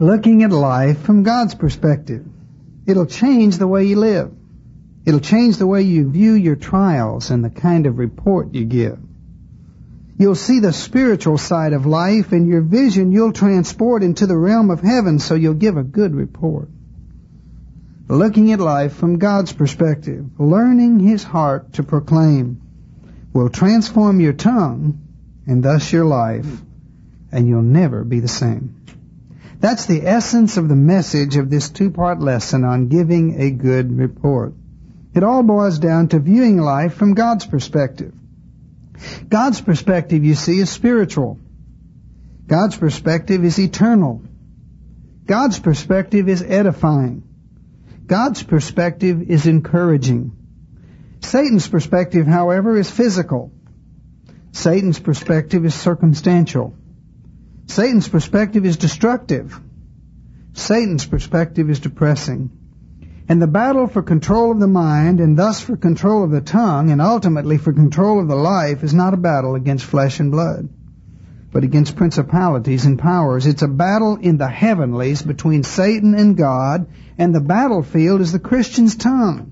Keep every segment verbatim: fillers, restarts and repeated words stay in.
looking at life from God's perspective. It'll change the way you live. It'll change the way you view your trials and the kind of report you give. You'll see the spiritual side of life, and your vision you'll transport into the realm of heaven, so you'll give a good report. Looking at life from God's perspective, learning His heart to proclaim, will transform your tongue and thus your life, and you'll never be the same. That's the essence of the message of this two-part lesson on giving a good report. It all boils down to viewing life from God's perspective. God's perspective, you see, is spiritual. God's perspective is eternal. God's perspective is edifying. God's perspective is encouraging. Satan's perspective, however, is physical. Satan's perspective is circumstantial. Satan's perspective is destructive. Satan's perspective is depressing. And the battle for control of the mind, and thus for control of the tongue, and ultimately for control of the life, is not a battle against flesh and blood, but against principalities and powers. It's a battle in the heavenlies between Satan and God, and the battlefield is the Christian's tongue.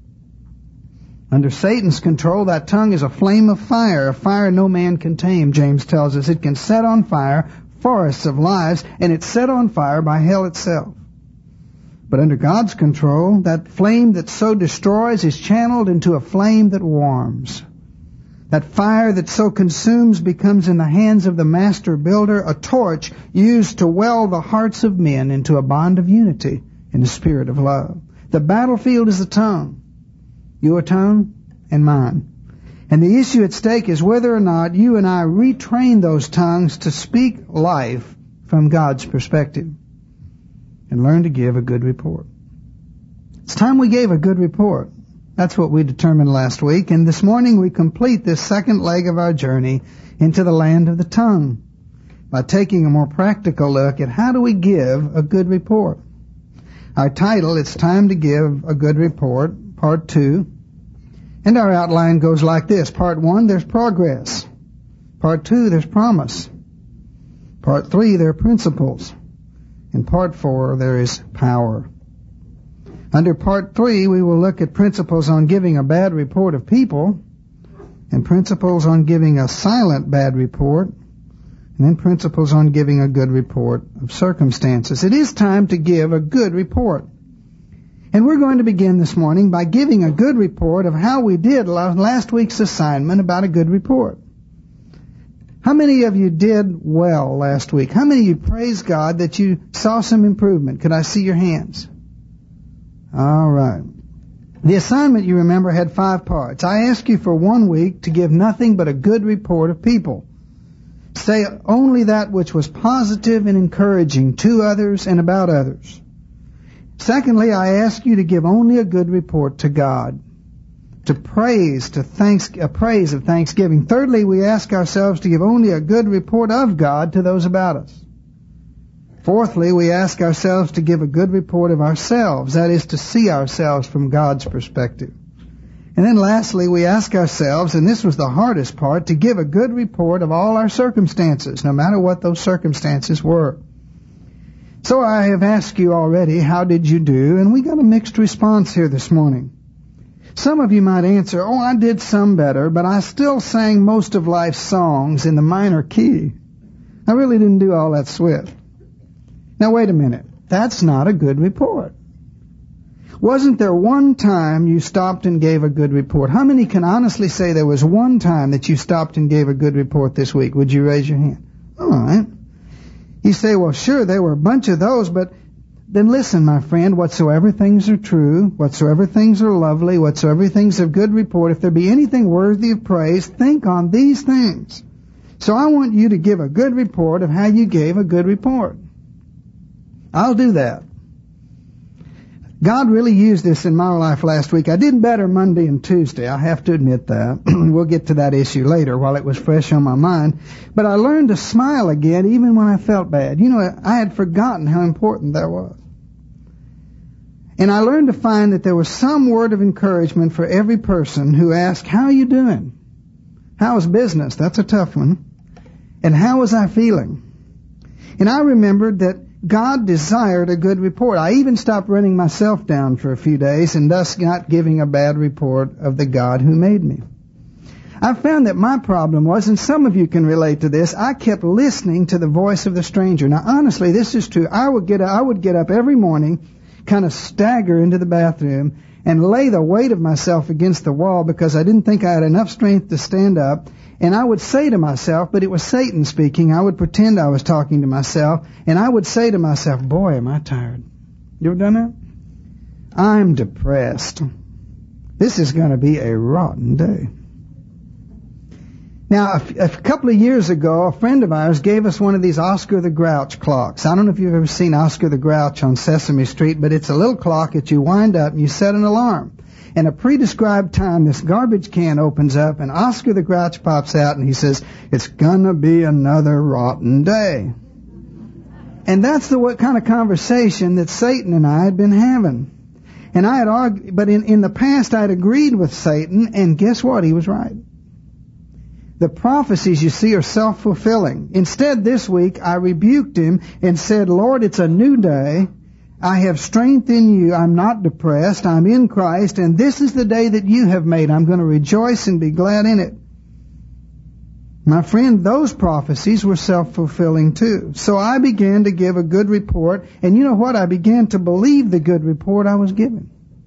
Under Satan's control, that tongue is a flame of fire, a fire no man can tame, James tells us. It can set on fire forests of lives, and it's set on fire by hell itself. But under God's control, that flame that so destroys is channeled into a flame that warms. That fire that so consumes becomes in the hands of the master builder a torch used to weld the hearts of men into a bond of unity in the spirit of love. The battlefield is the tongue. Your tongue and mine. And the issue at stake is whether or not you and I retrain those tongues to speak life from God's perspective and learn to give a good report. It's time we gave a good report. That's what we determined last week, and this morning we complete this second leg of our journey into the land of the tongue by taking a more practical look at how do we give a good report. Our title, It's Time to Give a Good Report, Part two, and our outline goes like this. Part one, there's progress. Part two, there's promise. Part three, there are principles. In Part four, there is power. Under Part three, we will look at principles on giving a bad report of people, and principles on giving a silent bad report, and then principles on giving a good report of circumstances. It is time to give a good report. And we're going to begin this morning by giving a good report of how we did last week's assignment about a good report. How many of you did well last week? How many of you praise God that you saw some improvement? Could I see your hands? All right. The assignment, you remember, had five parts. I asked you for one week to give nothing but a good report of people. Say only that which was positive and encouraging to others and about others. Secondly, I ask you to give only a good report to God, to praise, to thanks, a praise of thanksgiving. Thirdly, we ask ourselves to give only a good report of God to those about us. Fourthly, we ask ourselves to give a good report of ourselves, that is, to see ourselves from God's perspective. And then lastly, we ask ourselves, and this was the hardest part, to give a good report of all our circumstances, no matter what those circumstances were. So I have asked you already, how did you do? And we got a mixed response here this morning. Some of you might answer, oh, I did some better, but I still sang most of life's songs in the minor key. I really didn't do all that swift. Now, wait a minute. That's not a good report. Wasn't there one time you stopped and gave a good report? How many can honestly say there was one time that you stopped and gave a good report this week? Would you raise your hand? All right. You say, well, sure, there were a bunch of those, but then listen, my friend, whatsoever things are true, whatsoever things are lovely, whatsoever things of good report, if there be anything worthy of praise, think on these things. So I want you to give a good report of how you gave a good report. I'll do that. God really used this in my life last week. I did better Monday and Tuesday. I have to admit that. We'll get to that issue later while it was fresh on my mind. But I learned to smile again even when I felt bad. You know, I had forgotten how important that was. And I learned to find that there was some word of encouragement for every person who asked, how are you doing? How is business? That's a tough one. And how was I feeling? And I remembered that God desired a good report. I even stopped running myself down for a few days and thus not giving a bad report of the God who made me. I found that my problem was, and some of you can relate to this, I kept listening to the voice of the stranger. Now, honestly, this is true. I would get, I would get up every morning, kind of stagger into the bathroom, and lay the weight of myself against the wall because I didn't think I had enough strength to stand up. And I would say to myself, but it was Satan speaking, I would pretend I was talking to myself, and I would say to myself, boy, am I tired. You ever done that? I'm depressed. This is going to be a rotten day. Now, a, a couple of years ago, a friend of ours gave us one of these Oscar the Grouch clocks. I don't know if you've ever seen Oscar the Grouch on Sesame Street, but it's a little clock that you wind up and you set an alarm. And a pre-described time, this garbage can opens up and Oscar the Grouch pops out and he says, it's gonna be another rotten day. And that's the what kind of conversation that Satan and I had been having. And I had argued, but in, in the past I had agreed with Satan, and guess what? He was right. The prophecies, you see, are self-fulfilling. Instead, this week, I rebuked him and said, Lord, it's a new day. I have strength in you. I'm not depressed. I'm in Christ, and this is the day that you have made. I'm going to rejoice and be glad in it. My friend, those prophecies were self-fulfilling too. So I began to give a good report, and you know what? I began to believe the good report I was given.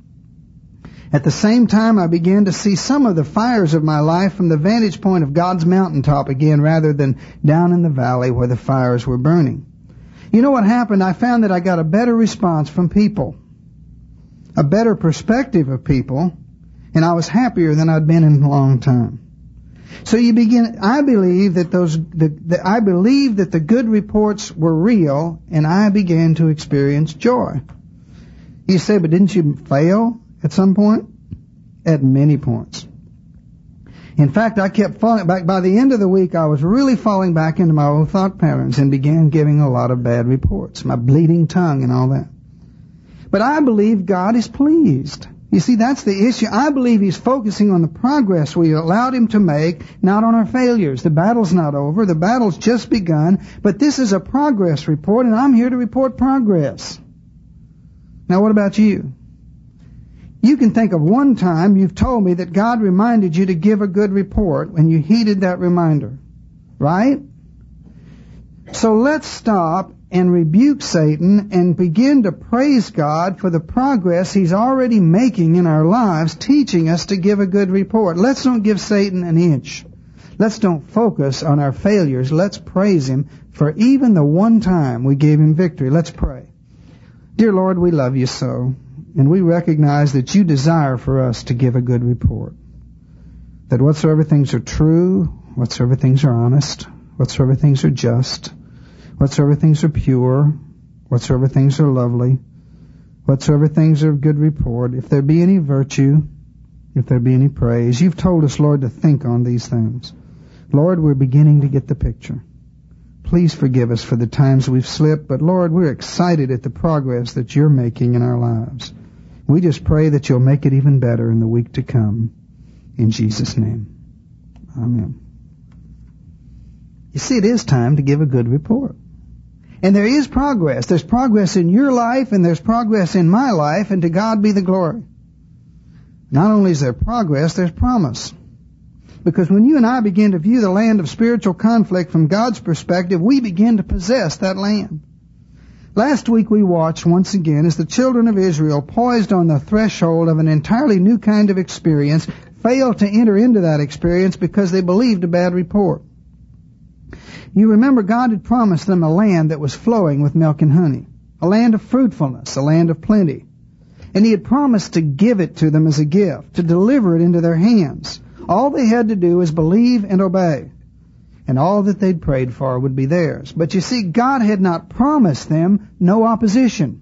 At the same time, I began to see some of the fires of my life from the vantage point of God's mountaintop again, rather than down in the valley where the fires were burning. You know what happened? I found that I got a better response from people, a better perspective of people, and I was happier than I'd been in a long time. So you begin, I believe that those, the, the, I believe that the good reports were real, and I began to experience joy. You say, but didn't you fail at some point? At many points. In fact, I kept falling back. By the end of the week, I was really falling back into my old thought patterns and began giving a lot of bad reports, my bleeding tongue and all that. But I believe God is pleased. You see, that's the issue. I believe He's focusing on the progress we allowed Him to make, not on our failures. The battle's not over. The battle's just begun. But this is a progress report, and I'm here to report progress. Now, what about you? You can think of one time you've told me that God reminded you to give a good report when you heeded that reminder. Right? So let's stop and rebuke Satan and begin to praise God for the progress He's already making in our lives, teaching us to give a good report. Let's don't give Satan an inch. Let's don't focus on our failures. Let's praise Him for even the one time we gave Him victory. Let's pray. Dear Lord, we love You so. And we recognize that You desire for us to give a good report. That whatsoever things are true, whatsoever things are honest, whatsoever things are just, whatsoever things are pure, whatsoever things are lovely, whatsoever things are of good report, if there be any virtue, if there be any praise, You've told us, Lord, to think on these things. Lord, we're beginning to get the picture. Please forgive us for the times we've slipped, but Lord, we're excited at the progress that You're making in our lives. We just pray that You'll make it even better in the week to come. In Jesus' name. Amen. You see, it is time to give a good report. And there is progress. There's progress in your life, and there's progress in my life, and to God be the glory. Not only is there progress, there's promise. Because when you and I begin to view the land of spiritual conflict from God's perspective, we begin to possess that land. Last week we watched once again as the children of Israel, poised on the threshold of an entirely new kind of experience, failed to enter into that experience because they believed a bad report. You remember God had promised them a land that was flowing with milk and honey, a land of fruitfulness, a land of plenty. And He had promised to give it to them as a gift, to deliver it into their hands. All they had to do was believe and obey. And all that they'd prayed for would be theirs. But you see, God had not promised them no opposition.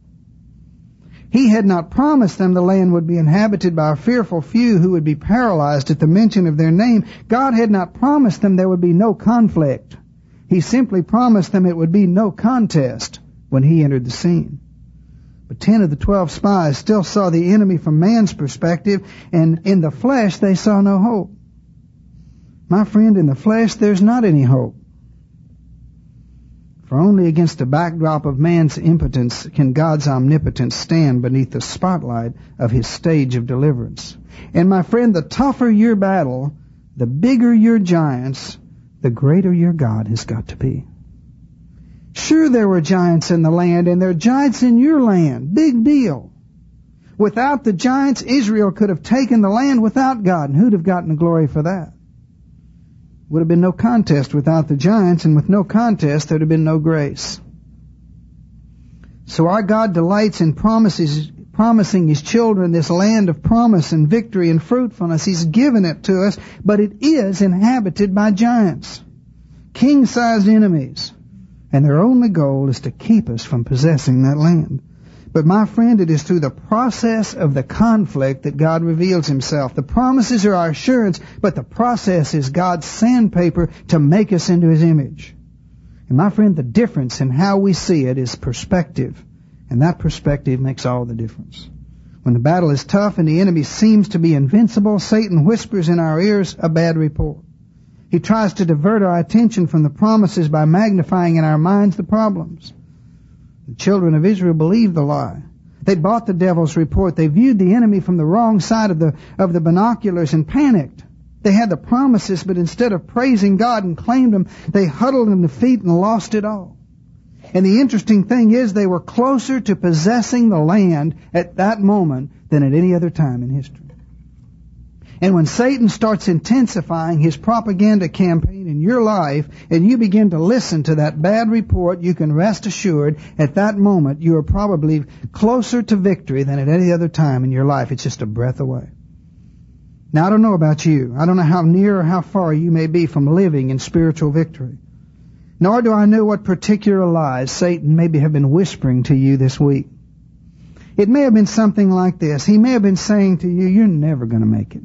He had not promised them the land would be inhabited by a fearful few who would be paralyzed at the mention of their name. God had not promised them there would be no conflict. He simply promised them it would be no contest when He entered the scene. But ten of the twelve spies still saw the enemy from man's perspective, and in the flesh they saw no hope. My friend, in the flesh there's not any hope. For only against the backdrop of man's impotence can God's omnipotence stand beneath the spotlight of his stage of deliverance. And my friend, the tougher your battle, the bigger your giants, the greater your God has got to be. Sure, there were giants in the land, and there are giants in your land. Big deal. Without the giants, Israel could have taken the land without God, and who'd have gotten the glory for that? Would have been no contest without the giants, and with no contest, there'd have been no grace. So our God delights in promises, promising His children this land of promise and victory and fruitfulness. He's given it to us, but it is inhabited by giants, king-sized enemies, and their only goal is to keep us from possessing that land. But my friend, it is through the process of the conflict that God reveals Himself. The promises are our assurance, but the process is God's sandpaper to make us into His image. And my friend, the difference in how we see it is perspective. And that perspective makes all the difference. When the battle is tough and the enemy seems to be invincible, Satan whispers in our ears a bad report. He tries to divert our attention from the promises by magnifying in our minds the problems. The children of Israel believed the lie. They bought the devil's report. They viewed the enemy from the wrong side of the of the binoculars and panicked. They had the promises, but instead of praising God and claimed them, they huddled in defeat and lost it all. And the interesting thing is they were closer to possessing the land at that moment than at any other time in history. And when Satan starts intensifying his propaganda campaign in your life, and you begin to listen to that bad report, you can rest assured at that moment you are probably closer to victory than at any other time in your life. It's just a breath away. Now, I don't know about you. I don't know how near or how far you may be from living in spiritual victory. Nor do I know what particular lies Satan maybe have been whispering to you this week. It may have been something like this. He may have been saying to you, you're never going to make it.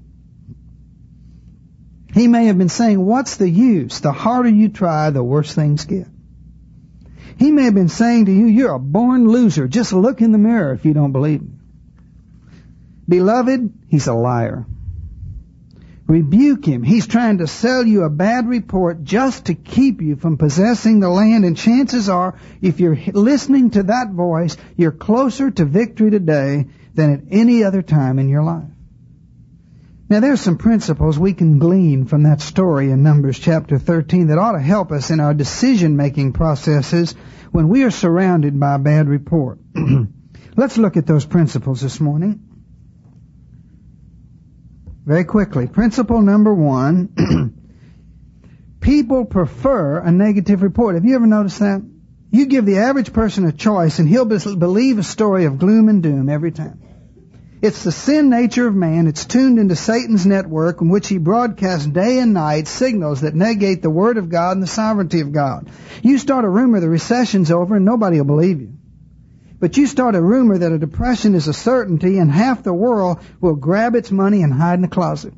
He may have been saying, what's the use? The harder you try, the worse things get. He may have been saying to you, you're a born loser. Just look in the mirror if you don't believe me. Beloved, he's a liar. Rebuke him. He's trying to sell you a bad report just to keep you from possessing the land. And chances are, if you're listening to that voice, you're closer to victory today than at any other time in your life. Now, there's some principles we can glean from that story in Numbers chapter thirteen that ought to help us in our decision-making processes when we are surrounded by a bad report. Let's look at those principles this morning. Very quickly. Principle number one, people prefer a negative report. Have you ever noticed that? You give the average person a choice and he'll believe a story of gloom and doom every time. It's the sin nature of man. It's tuned into Satan's network in which he broadcasts day and night signals that negate the Word of God and the sovereignty of God. You start a rumor the recession's over and nobody will believe you. But you start a rumor that a depression is a certainty and half the world will grab its money and hide in the closet.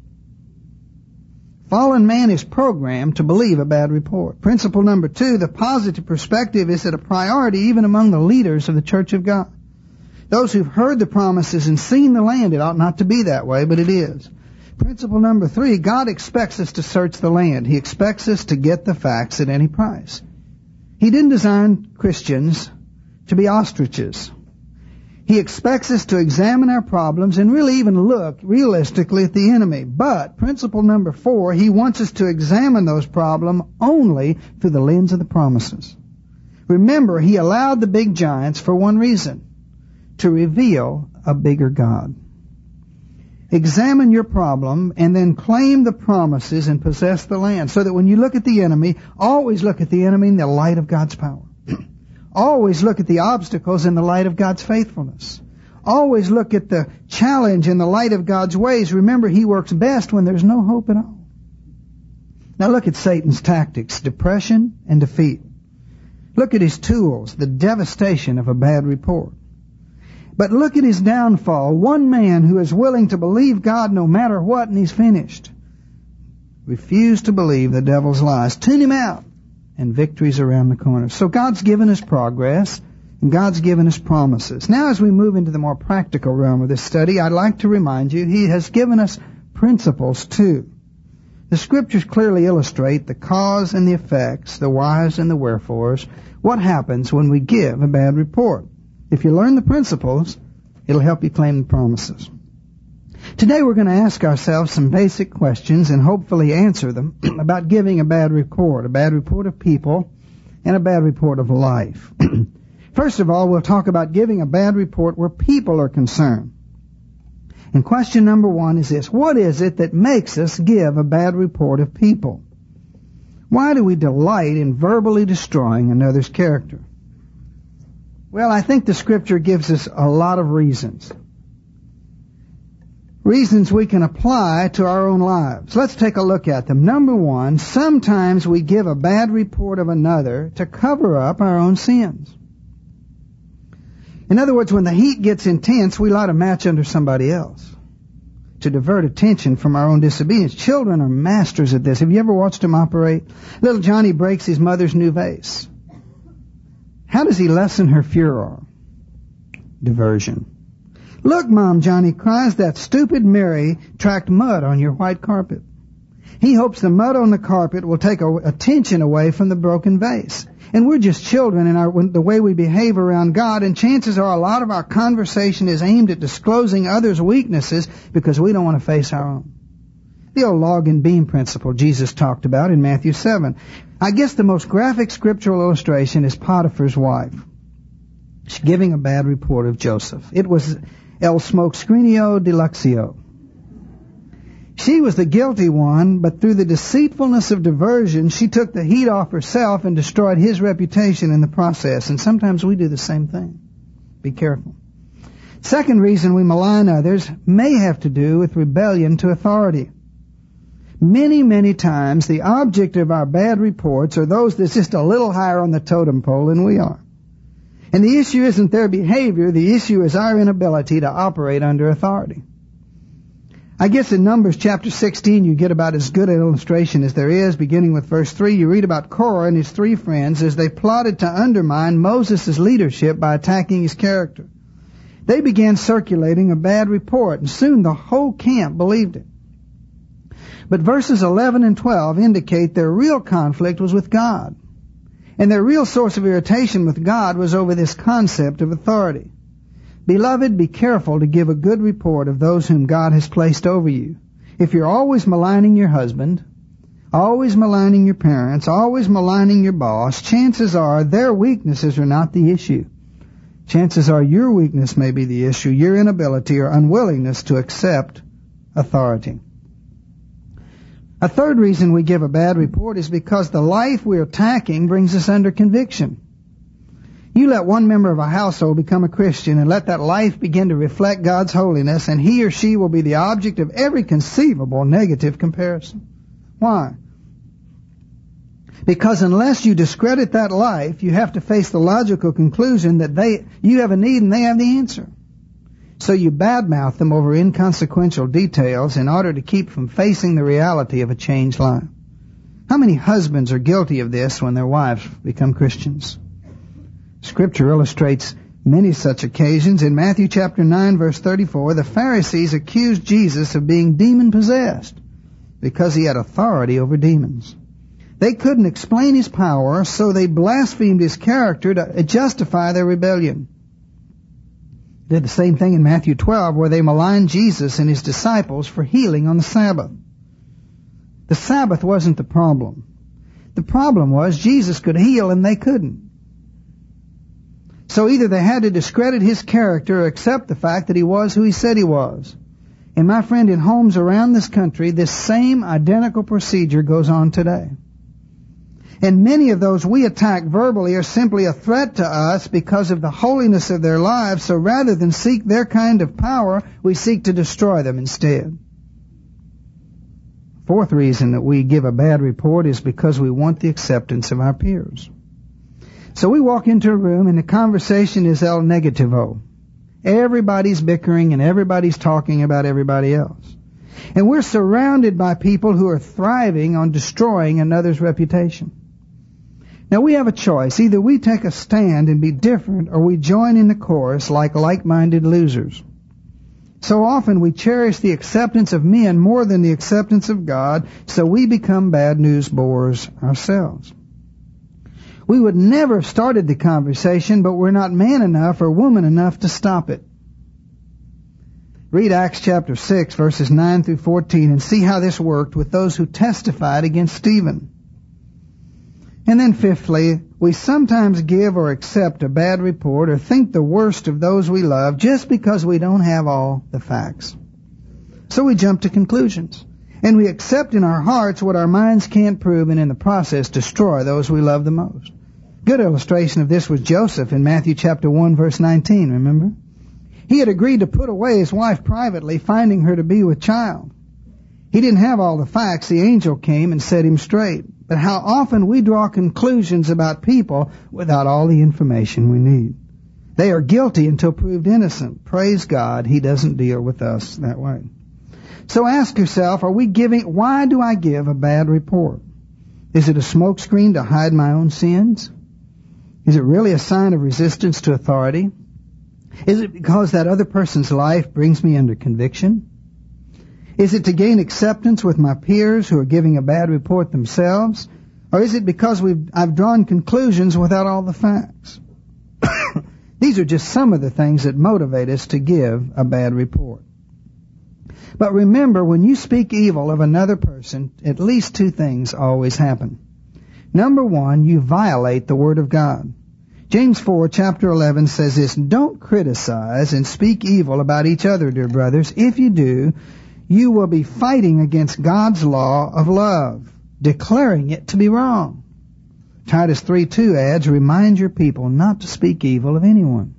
Fallen man is programmed to believe a bad report. Principle number two, the positive perspective is at a priority even among the leaders of the Church of God. Those who've heard the promises and seen the land, it ought not to be that way, but it is. Principle number three, God expects us to search the land. He expects us to get the facts at any price. He didn't design Christians to be ostriches. He expects us to examine our problems and really even look realistically at the enemy. But principle number four, He wants us to examine those problems only through the lens of the promises. Remember, He allowed the big giants for one reason: to reveal a bigger God. Examine your problem and then claim the promises and possess the land, so that when you look at the enemy, always look at the enemy in the light of God's power. Always look at the obstacles in the light of God's faithfulness. Always look at the challenge in the light of God's ways. Remember, He works best when there's no hope at all. Now look at Satan's tactics: depression and defeat. Look at his tools: the devastation of a bad report. But look at his downfall: one man who is willing to believe God no matter what, and he's finished. Refuse to believe the devil's lies. Tune him out, and victory's around the corner. So God's given us progress, and God's given us promises. Now, as we move into the more practical realm of this study, I'd like to remind you He has given us principles too. The Scriptures clearly illustrate the cause and the effects, the whys and the wherefores, what happens when we give a bad report. If you learn the principles, it'll help you claim the promises. Today we're going to ask ourselves some basic questions and hopefully answer them about giving a bad report, a bad report of people and a bad report of life. First of all, we'll talk about giving a bad report where people are concerned. And question number one is this: what is it that makes us give a bad report of people? Why do we delight in verbally destroying another's character? Well, I think the Scripture gives us a lot of reasons. Reasons we can apply to our own lives. Let's take a look at them. Number one, sometimes we give a bad report of another to cover up our own sins. In other words, when the heat gets intense, we light a match under somebody else to divert attention from our own disobedience. Children are masters at this. Have you ever watched them operate? Little Johnny breaks his mother's new vase. How does he lessen her furor? Diversion. Look, Mom, Johnny cries, that stupid Mary tracked mud on your white carpet. He hopes the mud on the carpet will take attention away from the broken vase. And we're just children in our, the way we behave around God, and chances are a lot of our conversation is aimed at disclosing others' weaknesses because we don't want to face our own. The old log and beam principle Jesus talked about in Matthew seven. I guess the most graphic scriptural illustration is Potiphar's wife. She's giving a bad report of Joseph. It was el smokescreenio deluxio. She was the guilty one, but through the deceitfulness of diversion, she took the heat off herself and destroyed his reputation in the process. And sometimes we do the same thing. Be careful. Second reason we malign others may have to do with rebellion to authority. Many, many times the object of our bad reports are those that's just a little higher on the totem pole than we are. And the issue isn't their behavior, the issue is our inability to operate under authority. I guess in Numbers chapter sixteen you get about as good an illustration as there is. Beginning with verse three, you read about Korah and his three friends as they plotted to undermine Moses' leadership by attacking his character. They began circulating a bad report, and soon the whole camp believed it. But verses eleven and twelve indicate their real conflict was with God. And their real source of irritation with God was over this concept of authority. Beloved, be careful to give a good report of those whom God has placed over you. If you're always maligning your husband, always maligning your parents, always maligning your boss, chances are their weaknesses are not the issue. Chances are your weakness may be the issue, your inability or unwillingness to accept authority. A third reason we give a bad report is because the life we're attacking brings us under conviction. You let one member of a household become a Christian and let that life begin to reflect God's holiness, and he or she will be the object of every conceivable negative comparison. Why? Because unless you discredit that life, you have to face the logical conclusion that they, you have a need and they have the answer. So you badmouth them over inconsequential details in order to keep from facing the reality of a changed life. How many husbands are guilty of this when their wives become Christians? Scripture illustrates many such occasions. In Matthew chapter nine, verse thirty-four, the Pharisees accused Jesus of being demon-possessed because he had authority over demons. They couldn't explain his power, so they blasphemed his character to justify their rebellion. Did the same thing in Matthew twelve, where they maligned Jesus and his disciples for healing on the Sabbath. The Sabbath wasn't the problem. The problem was Jesus could heal and they couldn't. So either they had to discredit his character or accept the fact that he was who he said he was. And my friend, in homes around this country, this same identical procedure goes on today. And many of those we attack verbally are simply a threat to us because of the holiness of their lives, so rather than seek their kind of power, we seek to destroy them instead. Fourth reason that we give a bad report is because we want the acceptance of our peers. So we walk into a room and the conversation is el negativo. Everybody's bickering and everybody's talking about everybody else. And we're surrounded by people who are thriving on destroying another's reputation. Now we have a choice. Either we take a stand and be different, or we join in the chorus like like-minded losers. So often we cherish the acceptance of men more than the acceptance of God, so we become bad news bearers ourselves. We would never have started the conversation, but we're not man enough or woman enough to stop it. Read Acts chapter six, verses nine through fourteen, and see how this worked with those who testified against Stephen. And then fifthly, we sometimes give or accept a bad report or think the worst of those we love just because we don't have all the facts. So we jump to conclusions. And we accept in our hearts what our minds can't prove, and in the process destroy those we love the most. Good illustration of this was Joseph in Matthew chapter one, verse nineteen, remember? He had agreed to put away his wife privately, finding her to be with child. He didn't have all the facts. The angel came and set him straight. But how often we draw conclusions about people without all the information we need. They are guilty until proved innocent. Praise God, He doesn't deal with us that way. So ask yourself, are we giving, why do I give a bad report? Is it a smokescreen to hide my own sins? Is it really a sign of resistance to authority? Is it because that other person's life brings me under conviction? Is it to gain acceptance with my peers who are giving a bad report themselves? Or is it because we've, I've drawn conclusions without all the facts? These are just some of the things that motivate us to give a bad report. But remember, when you speak evil of another person, at least two things always happen. Number one, you violate the Word of God. James four, chapter eleven says this, don't criticize and speak evil about each other, dear brothers. If you do, you will be fighting against God's law of love, declaring it to be wrong. Titus three two adds, remind your people not to speak evil of anyone.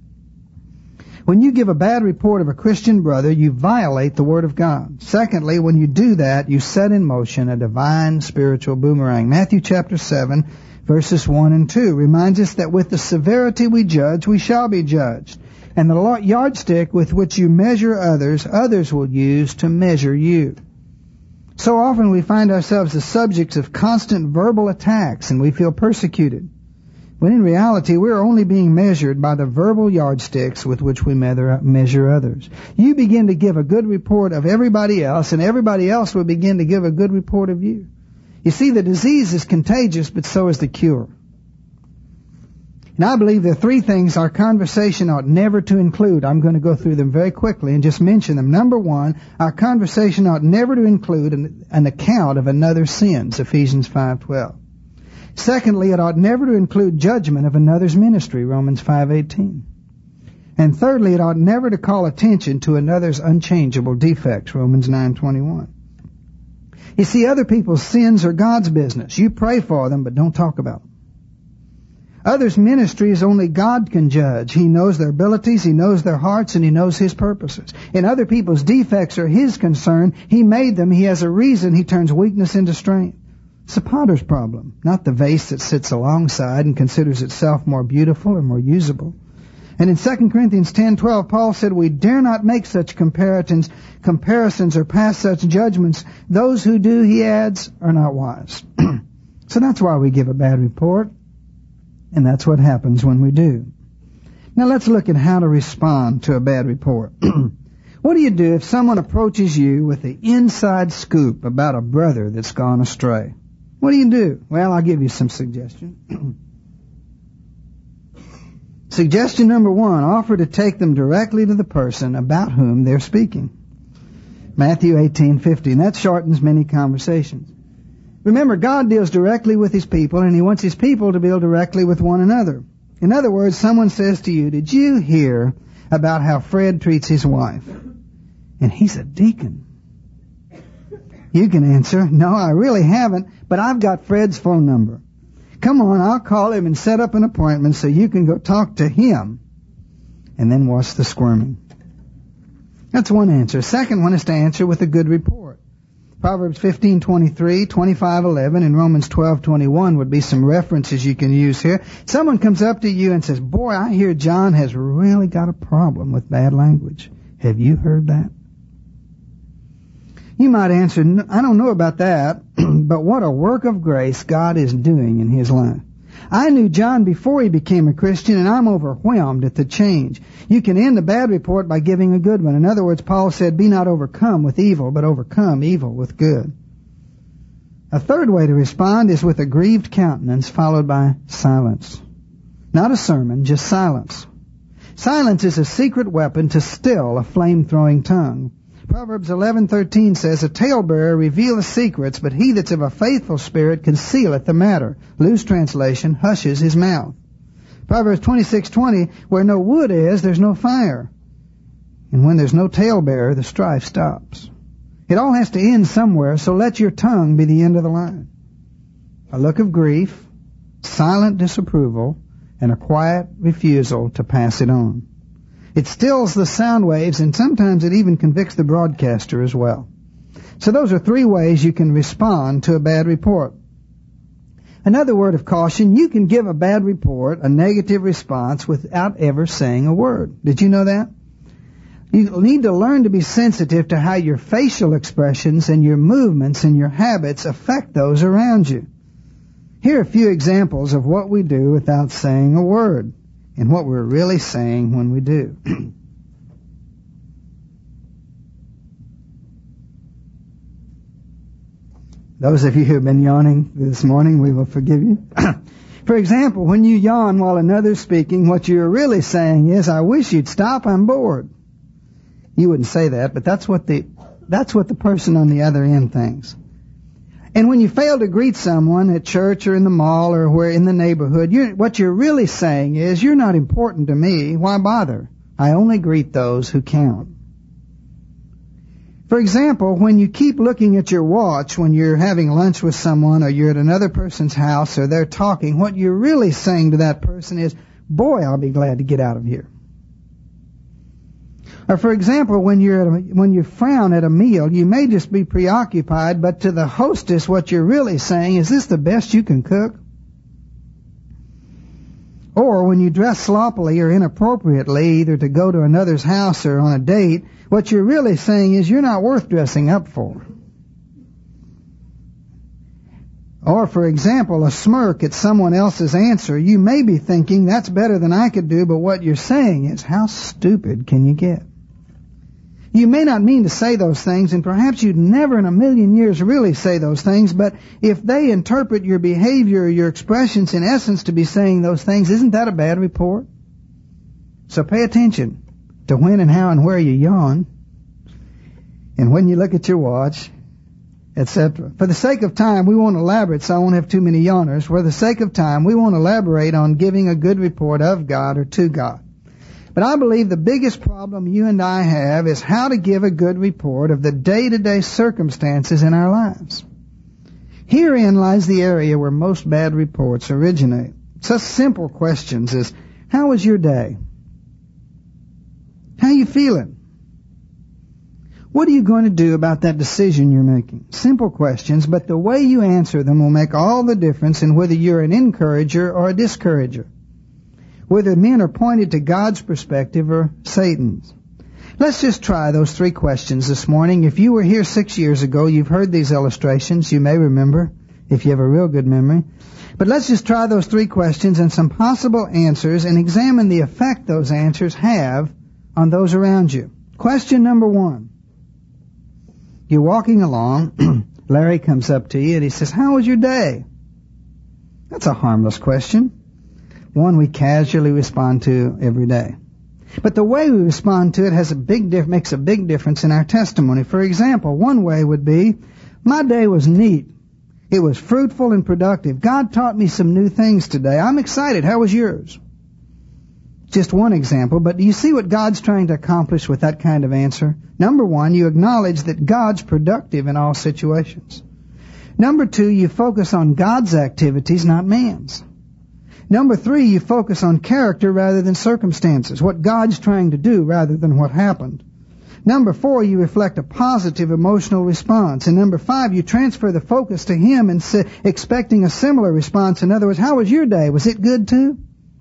When you give a bad report of a Christian brother, you violate the Word of God. Secondly, when you do that, you set in motion a divine spiritual boomerang. Matthew chapter seven, verses one and two reminds us that with the severity we judge, we shall be judged. And the yardstick with which you measure others, others will use to measure you. So often we find ourselves the subjects of constant verbal attacks and we feel persecuted. When in reality, we're only being measured by the verbal yardsticks with which we measure others. You begin to give a good report of everybody else, and everybody else will begin to give a good report of you. You see, the disease is contagious, but so is the cure. And I believe there are three things our conversation ought never to include. I'm going to go through them very quickly and just mention them. Number one, our conversation ought never to include an, an account of another's sins, Ephesians five twelve. Secondly, it ought never to include judgment of another's ministry, Romans five eighteen. And thirdly, it ought never to call attention to another's unchangeable defects, Romans nine twenty-one. You see, other people's sins are God's business. You pray for them, but don't talk about them. Others' ministries only God can judge. He knows their abilities, He knows their hearts, and He knows His purposes. And other people's defects are His concern. He made them. He has a reason He turns weakness into strength. It's the potter's problem, not the vase that sits alongside and considers itself more beautiful or more usable. And in Second Corinthians ten twelve, Paul said, we dare not make such comparisons, comparisons or pass such judgments. Those who do, he adds, are not wise. So that's why we give a bad report. And that's what happens when we do. Now let's look at how to respond to a bad report. What do you do if someone approaches you with the inside scoop about a brother that's gone astray? What do you do? Well, I'll give you some suggestions. Suggestion number one, offer to take them directly to the person about whom they're speaking. Matthew eighteen fifty, and that shortens many conversations. Remember, God deals directly with His people, and He wants His people to deal directly with one another. In other words, someone says to you, did you hear about how Fred treats his wife? And he's a deacon. You can answer, no, I really haven't, but I've got Fred's phone number. Come on, I'll call him and set up an appointment so you can go talk to him. And then watch the squirming. That's one answer. Second one is to answer with a good report. Proverbs fifteen twenty-three, twenty-five eleven, and Romans twelve twenty-one would be some references you can use here. Someone comes up to you and says, boy, I hear John has really got a problem with bad language. Have you heard that? You might answer, I don't know about that, but what a work of grace God is doing in his life. I knew John before he became a Christian, and I'm overwhelmed at the change. You can end a bad report by giving a good one. In other words, Paul said, be not overcome with evil, but overcome evil with good. A third way to respond is with a grieved countenance followed by silence. Not a sermon, just silence. Silence is a secret weapon to still a flame-throwing tongue. Proverbs eleven thirteen says, a talebearer revealeth secrets, but he that's of a faithful spirit concealeth the matter. Loose translation, hushes his mouth. Proverbs twenty-six twenty, where no wood is, there's no fire. And when there's no talebearer, the strife stops. It all has to end somewhere, so let your tongue be the end of the line. A look of grief, silent disapproval, and a quiet refusal to pass it on. It stills the sound waves, and sometimes it even convicts the broadcaster as well. So those are three ways you can respond to a bad report. Another word of caution, you can give a bad report, a negative response, without ever saying a word. Did you know that? You need to learn to be sensitive to how your facial expressions and your movements and your habits affect those around you. Here are a few examples of what we do without saying a word, and what we're really saying when we do. Those of you who have been yawning this morning, we will forgive you. For example, when you yawn while another's speaking, what you're really saying is, I wish you'd stop, I'm bored. You wouldn't say that, but that's what the that's what the person on the other end thinks. And when you fail to greet someone at church or in the mall or where in the neighborhood, you're, what you're really saying is, you're not important to me. Why bother? I only greet those who count. For example, when you keep looking at your watch when you're having lunch with someone or you're at another person's house or they're talking, what you're really saying to that person is, boy, I'll be glad to get out of here. Or for example, when you're at a, when you frown at a meal, you may just be preoccupied, but to the hostess, what you're really saying is, this the best you can cook? Or when you dress sloppily or inappropriately, either to go to another's house or on a date, what you're really saying is, you're not worth dressing up for. Or, for example, a smirk at someone else's answer, you may be thinking, that's better than I could do, but what you're saying is, how stupid can you get? You may not mean to say those things, and perhaps you'd never in a million years really say those things, but if they interpret your behavior or your expressions in essence to be saying those things, isn't that a bad report? So pay attention to when and how and where you yawn, and when you look at your watch, et cetera. For the sake of time, we won't elaborate, so I won't have too many yawners. For the sake of time, we won't elaborate on giving a good report of God or to God. But I believe the biggest problem you and I have is how to give a good report of the day-to-day circumstances in our lives. Herein lies the area where most bad reports originate. Such simple questions as, how was your day? How are you feeling? What are you going to do about that decision you're making? Simple questions, but the way you answer them will make all the difference in whether you're an encourager or a discourager, whether men are pointed to God's perspective or Satan's. Let's just try those three questions this morning. If you were here six years ago, you've heard these illustrations. You may remember, if you have a real good memory. But let's just try those three questions and some possible answers and examine the effect those answers have on those around you. Question number one. You're walking along. Larry comes up to you and he says, how was your day? That's a harmless question. One we casually respond to every day. But the way we respond to it has a big dif- makes a big difference in our testimony. For example, one way would be, my day was neat. It was fruitful and productive. God taught me some new things today. I'm excited. How was yours? Just one example, but do you see what God's trying to accomplish with that kind of answer? Number one, you acknowledge that God's productive in all situations. Number two, you focus on God's activities, not man's. Number three, you focus on character rather than circumstances, what God's trying to do rather than what happened. Number four, you reflect a positive emotional response. And number five, you transfer the focus to Him and say, expecting a similar response. In other words, how was your day? Was it good too?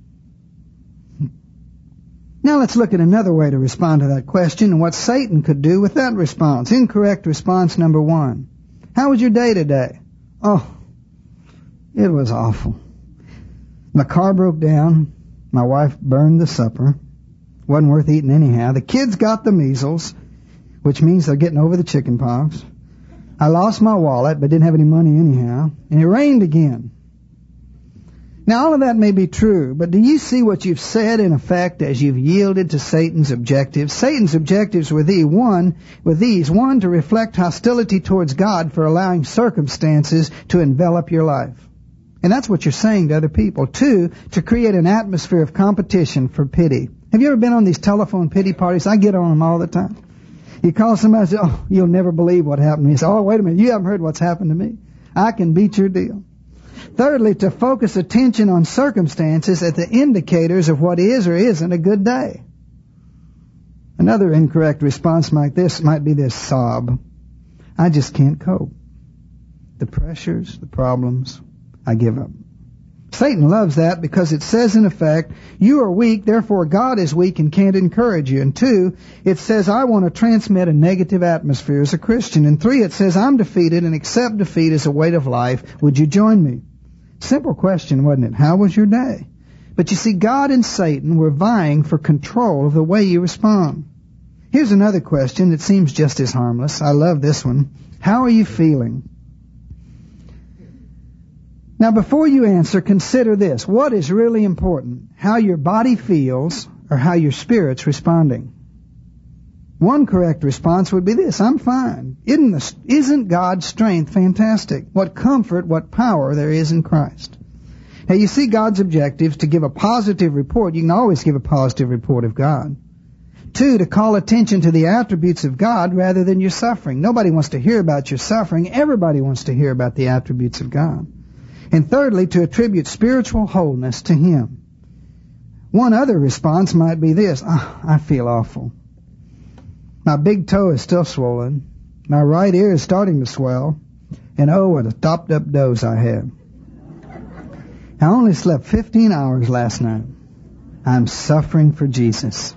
Now let's look at another way to respond to that question and what Satan could do with that response. Incorrect response number one. How was your day today? Oh, it was awful. My car broke down. My wife burned the supper. Wasn't worth eating anyhow. The kids got the measles, which means they're getting over the chicken pox. I lost my wallet, but didn't have any money anyhow. And it rained again. Now, all of that may be true, but do you see what you've said in effect as you've yielded to Satan's objectives? Satan's objectives were these, one, with these, one, to reflect hostility towards God for allowing circumstances to envelop your life. And that's what you're saying to other people. Two, to create an atmosphere of competition for pity. Have you ever been on these telephone pity parties? I get on them all the time. You call somebody and say, oh, you'll never believe what happened to me. You say, oh, wait a minute, you haven't heard what's happened to me. I can beat your deal. Thirdly, to focus attention on circumstances as the indicators of what is or isn't a good day. Another incorrect response like this might be this: sob. I just can't cope. The pressures, the problems, I give up. Satan loves that because it says in effect, you are weak, therefore God is weak and can't encourage you. And two, it says I want to transmit a negative atmosphere as a Christian. And three, it says I'm defeated and accept defeat as a weight of life. Would you join me? Simple question, wasn't it? How was your day? But you see, God and Satan were vying for control of the way you respond. Here's another question that seems just as harmless. I love this one. How are you feeling? Now, before you answer, consider this. What is really important? How your body feels or how your spirit's responding? One correct response would be this: I'm fine. Isn't, the, isn't God's strength fantastic? What comfort, what power there is in Christ. Now, you see, God's objective is to give a positive report. You can always give a positive report of God. Two, to call attention to the attributes of God rather than your suffering. Nobody wants to hear about your suffering. Everybody wants to hear about the attributes of God. And thirdly, to attribute spiritual wholeness to Him. One other response might be this: oh, I feel awful. My big toe is still swollen. My right ear is starting to swell. And oh, what a topped up dose I had. I only slept fifteen hours last night. I'm suffering for Jesus.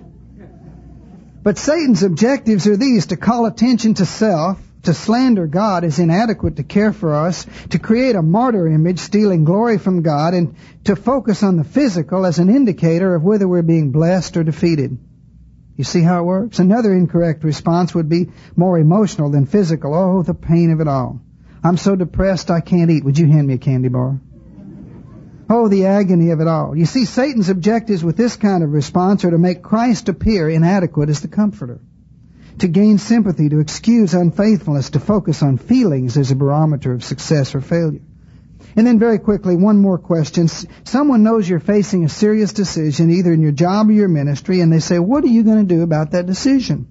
But Satan's objectives are these: to call attention to self, to slander God as inadequate to care for us, to create a martyr image stealing glory from God, and to focus on the physical as an indicator of whether we're being blessed or defeated. You see how it works? Another incorrect response would be more emotional than physical. Oh, the pain of it all. I'm so depressed I can't eat. Would you hand me a candy bar? Oh, the agony of it all. You see, Satan's objectives with this kind of response are to make Christ appear inadequate as the comforter, to gain sympathy, to excuse unfaithfulness, to focus on feelings as a barometer of success or failure. And then very quickly, one more question. Someone knows you're facing a serious decision, either in your job or your ministry, and they say, what are you going to do about that decision?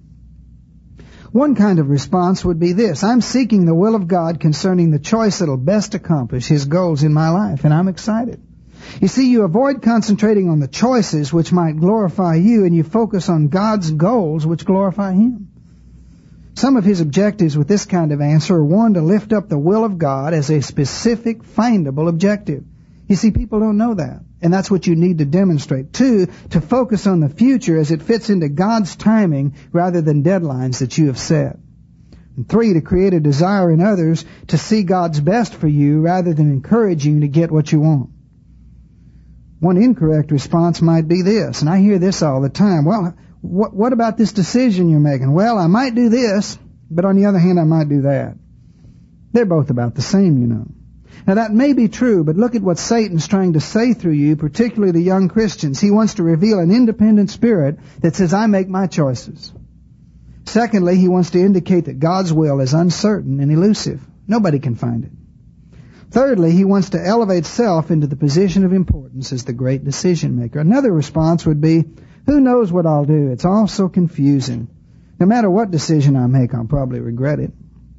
One kind of response would be this: I'm seeking the will of God concerning the choice that'll best accomplish His goals in my life, and I'm excited. You see, you avoid concentrating on the choices which might glorify you, and you focus on God's goals which glorify Him. Some of His objectives with this kind of answer are: one, to lift up the will of God as a specific, findable objective. You see, people don't know that, and that's what you need to demonstrate. Two, to focus on the future as it fits into God's timing rather than deadlines that you have set. And three, to create a desire in others to see God's best for you rather than encouraging you to get what you want. One incorrect response might be this, and I hear this all the time: well, what, what about this decision you're making? Well, I might do this, but on the other hand, I might do that. They're both about the same, you know. Now, that may be true, but look at what Satan's trying to say through you, particularly the young Christians. He wants to reveal an independent spirit that says, I make my choices. Secondly, he wants to indicate that God's will is uncertain and elusive. Nobody can find it. Thirdly, he wants to elevate self into the position of importance as the great decision maker. Another response would be, who knows what I'll do? It's all so confusing. No matter what decision I make, I'll probably regret it.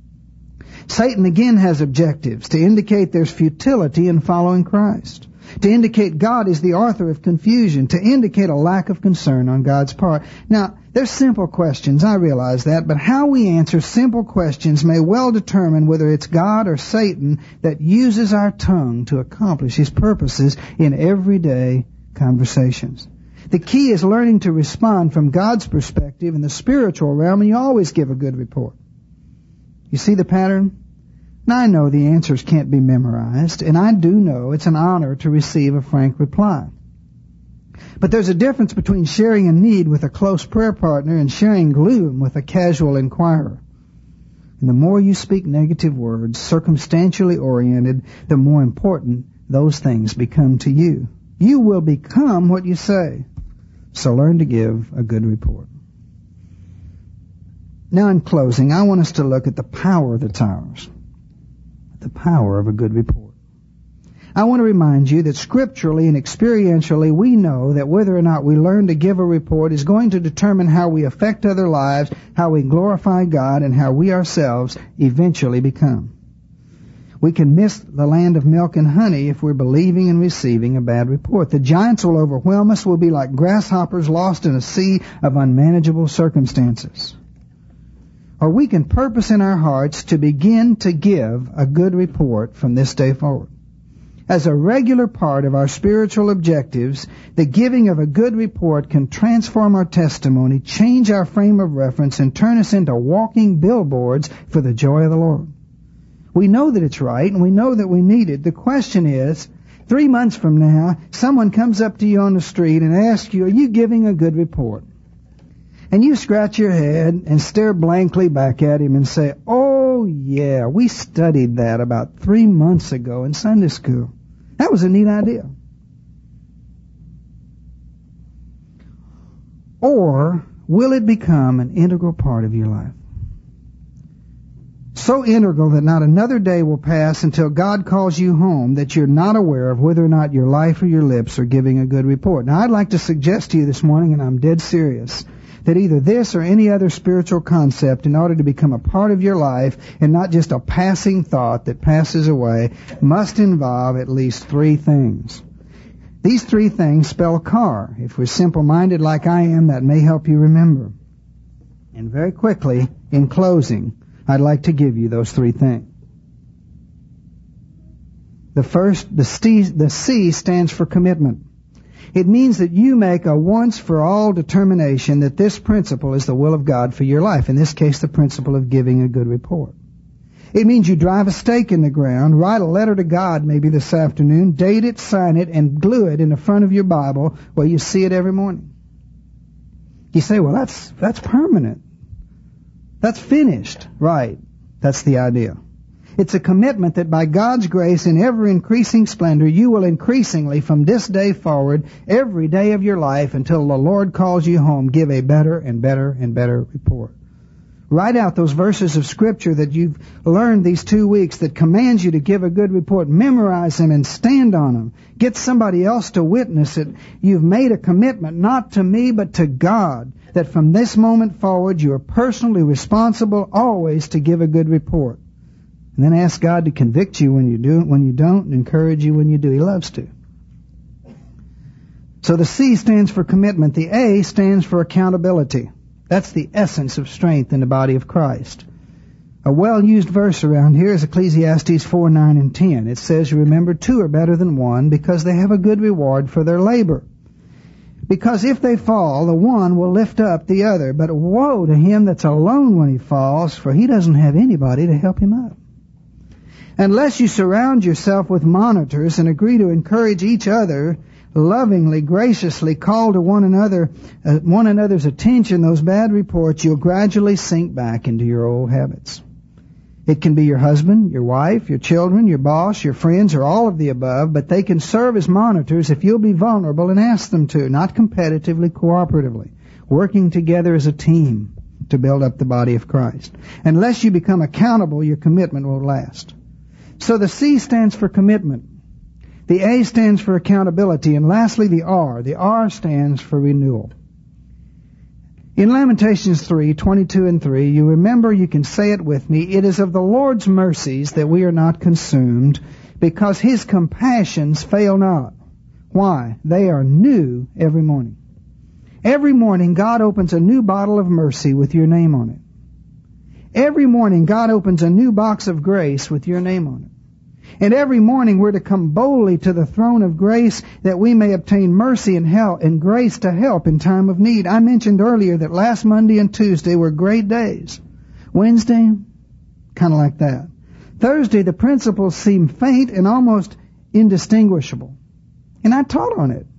Satan again has objectives: to indicate there's futility in following Christ, to indicate God is the author of confusion, to indicate a lack of concern on God's part. Now, they're simple questions, I realize that, but how we answer simple questions may well determine whether it's God or Satan that uses our tongue to accomplish his purposes in everyday conversations. The key is learning to respond from God's perspective in the spiritual realm, and you always give a good report. You see the pattern? Now, I know the answers can't be memorized, and I do know it's an honor to receive a frank reply. But there's a difference between sharing a need with a close prayer partner and sharing gloom with a casual inquirer. And the more you speak negative words, circumstantially oriented, the more important those things become to you. You will become what you say. So learn to give a good report. Now, in closing, I want us to look at the power that's ours. The power of a good report. I want to remind you that scripturally and experientially we know that whether or not we learn to give a report is going to determine how we affect other lives, how we glorify God, and how we ourselves eventually become. We can miss the land of milk and honey if we're believing and receiving a bad report. The giants will overwhelm us. We'll be like grasshoppers lost in a sea of unmanageable circumstances. Or we can purpose in our hearts to begin to give a good report from this day forward. As a regular part of our spiritual objectives, the giving of a good report can transform our testimony, change our frame of reference, and turn us into walking billboards for the joy of the Lord. We know that it's right, and we know that we need it. The question is, three months from now, someone comes up to you on the street and asks you, are you giving a good report? And you scratch your head and stare blankly back at him and say, oh yeah, we studied that about three months ago in Sunday school. That was a neat idea. Or will it become an integral part of your life? So integral that not another day will pass until God calls you home that you're not aware of whether or not your life or your lips are giving a good report. Now, I'd like to suggest to you this morning, and I'm dead serious, that either this or any other spiritual concept, in order to become a part of your life and not just a passing thought that passes away, must involve at least three things. These three things spell car. If we're simple-minded like I am, that may help you remember. And very quickly, in closing, I'd like to give you those three things. The first, the C, the C stands for commitment. It means that you make a once-for-all determination that this principle is the will of God for your life. In this case, the principle of giving a good report. It means you drive a stake in the ground, write a letter to God maybe this afternoon, date it, sign it, and glue it in the front of your Bible where you see it every morning. You say, well, that's that's permanent. That's finished. Right. That's the idea. It's a commitment that by God's grace in ever-increasing splendor, you will increasingly, from this day forward, every day of your life until the Lord calls you home, give a better and better and better report. Write out those verses of Scripture that you've learned these two weeks that commands you to give a good report. Memorize them and stand on them. Get somebody else to witness it. You've made a commitment, not to me, but to God, that from this moment forward, you are personally responsible always to give a good report. And then ask God to convict you when you do it, when you don't, and encourage you when you do. He loves to. So the C stands for commitment. The A stands for accountability. That's the essence of strength in the body of Christ. A well-used verse around here is Ecclesiastes four, nine, and ten. It says, remember, two are better than one because they have a good reward for their labor. Because if they fall, the one will lift up the other. But woe to him that's alone when he falls, for he doesn't have anybody to help him up. Unless you surround yourself with monitors and agree to encourage each other, lovingly, graciously call to one another, uh, one another's attention those bad reports, you'll gradually sink back into your old habits. It can be your husband, your wife, your children, your boss, your friends, or all of the above, but they can serve as monitors if you'll be vulnerable and ask them to, not competitively, cooperatively, working together as a team to build up the body of Christ. Unless you become accountable, your commitment won't last. So the C stands for commitment. The A stands for accountability. And lastly, the R. The R stands for renewal. In Lamentations three, twenty-two and three, you remember, you can say it with me, it is of the Lord's mercies that we are not consumed, because His compassions fail not. Why? They are new every morning. Every morning, God opens a new bottle of mercy with your name on it. Every morning, God opens a new box of grace with your name on it. And every morning we're to come boldly to the throne of grace that we may obtain mercy and help and grace to help in time of need. I mentioned earlier that last Monday and Tuesday were great days. Wednesday, kind of like that. Thursday, the principles seemed faint and almost indistinguishable. And I taught on it.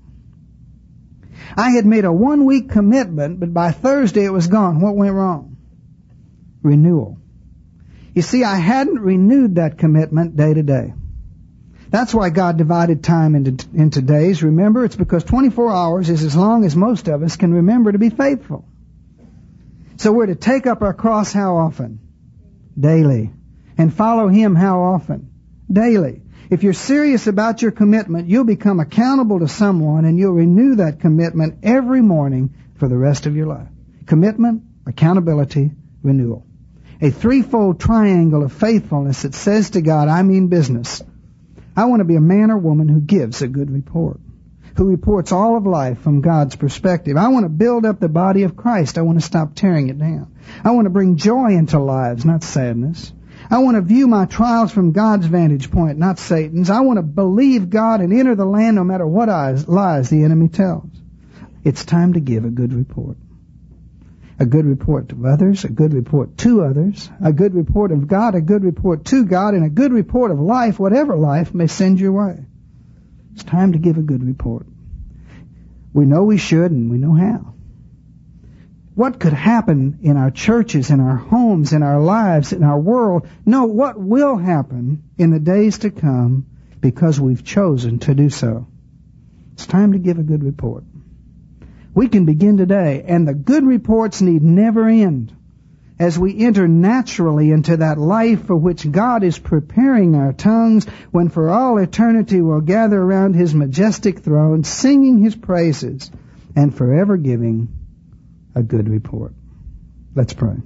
I had made a one-week commitment, but by Thursday it was gone. What went wrong? Renewal. You see, I hadn't renewed that commitment day to day. That's why God divided time into, into days. Remember, it's because twenty-four hours is as long as most of us can remember to be faithful. So we're to take up our cross how often? Daily. And follow Him how often? Daily. If you're serious about your commitment, you'll become accountable to someone and you'll renew that commitment every morning for the rest of your life. Commitment, accountability, renewal. A threefold triangle of faithfulness that says to God, I mean business. I want to be a man or woman who gives a good report, who reports all of life from God's perspective. I want to build up the body of Christ. I want to stop tearing it down. I want to bring joy into lives, not sadness. I want to view my trials from God's vantage point, not Satan's. I want to believe God and enter the land no matter what lies the enemy tells. It's time to give a good report. A good report to others, a good report to others, a good report of God, a good report to God, and a good report of life, whatever life may send your way. It's time to give a good report. We know we should and we know how. What could happen in our churches, in our homes, in our lives, in our world? No, what will happen in the days to come because we've chosen to do so. It's time to give a good report. We can begin today, and the good reports need never end as we enter naturally into that life for which God is preparing our tongues, when for all eternity we'll gather around His majestic throne, singing His praises and forever giving a good report. Let's pray.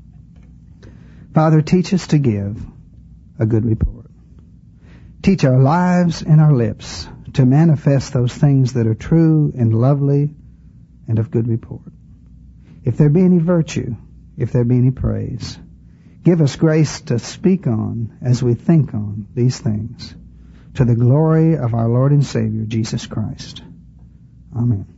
Father, teach us to give a good report. Teach our lives and our lips to manifest those things that are true and lovely and of good report. If there be any virtue, if there be any praise, give us grace to speak on as we think on these things, to the glory of our Lord and Savior, Jesus Christ. Amen.